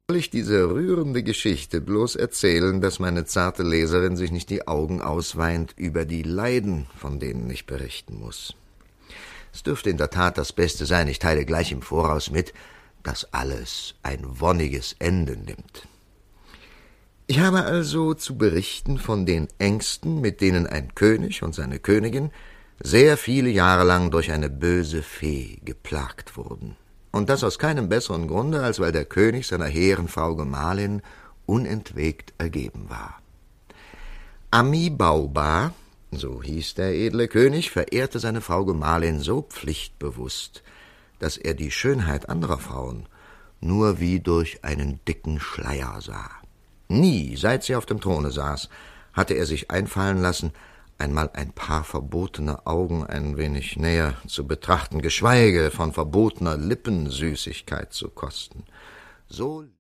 Soll ich diese rührende Geschichte bloß erzählen, dass meine zarte Leserin sich nicht die Augen ausweint über die Leiden, von denen ich berichten muss? Es dürfte in der Tat das Beste sein, ich teile gleich im Voraus mit, dass alles ein wonniges Ende nimmt. Ich habe also zu berichten von den Ängsten, mit denen ein König und seine Königin sehr viele Jahre lang durch eine böse Fee geplagt wurden. Und das aus keinem besseren Grunde, als weil der König seiner hehren Frau Gemahlin unentwegt ergeben war. Ammi-Bauba, so hieß der edle König, verehrte seine Frau Gemahlin so pflichtbewusst, dass er die Schönheit anderer Frauen nur wie durch einen dicken Schleier sah. Nie, seit sie auf dem Throne saß, hatte er sich einfallen lassen, einmal ein paar verbotene Augen ein wenig näher zu betrachten, geschweige von verbotener Lippensüßigkeit zu kosten. So